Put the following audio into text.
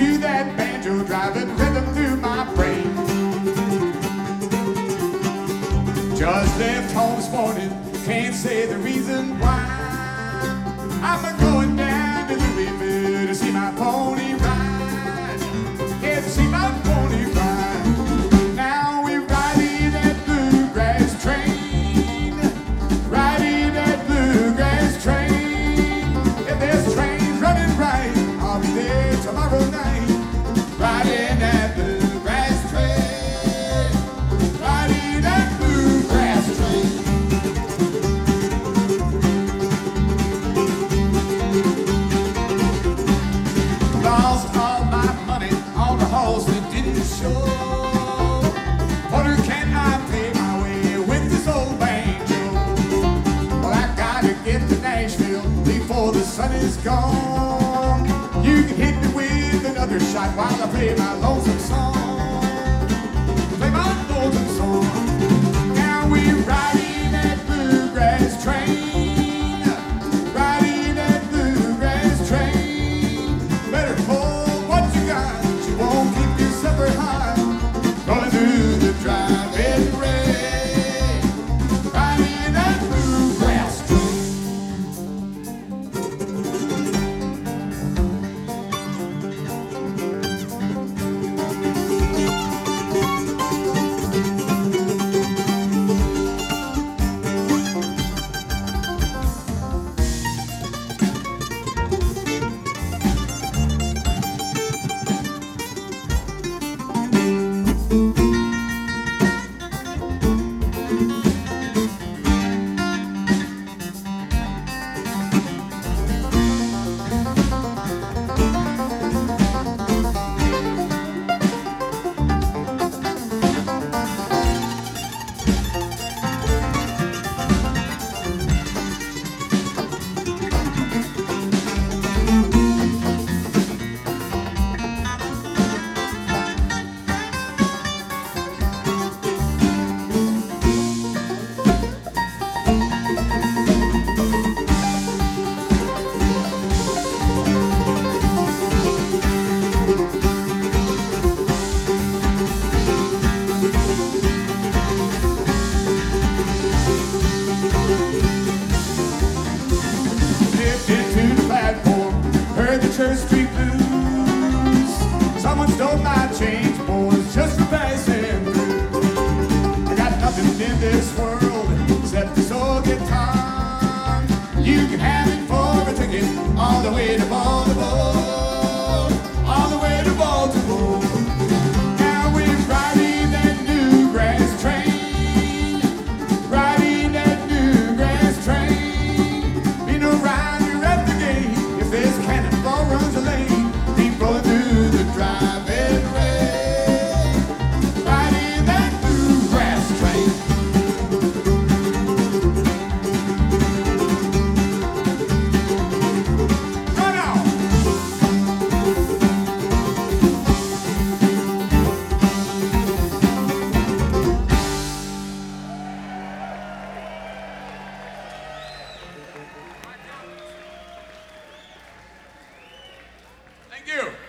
to that banjo, driving rhythm through my brain. Just left home this morning, can't say the reason why. I'm going down to Louisville to see my pony ride. Yeah, to see my pony ride. Now we're riding that bluegrass train, riding that bluegrass train. If there's trains running right, I'll be there tomorrow night, riding that bluegrass train, riding that bluegrass train. Lost all my money on the horse that didn't show. Wonder can I pay my way with this old banjo? Well, I gotta get to Nashville before the sun is gone. You can hit me with another shot while I play my lonesome song. Play my lonesome song. Now we're riding that bluegrass train, riding that bluegrass train. Better pull what you got, you won't keep your supper hot. Rolling through the driving rain, riding that bluegrass train. Church Street blues. Someone stole my change, boys, just for passing through. I got nothing in this world except this old guitar. You can have it for a ticket all the way to Baltimore, all the way to Baltimore. Now we're riding that bluegrass train, riding that bluegrass train. Be no rider at the gate if there's cannonball runs a lane. Keep rolling through the driving rain, riding that bluegrass train. Run on! Thank you.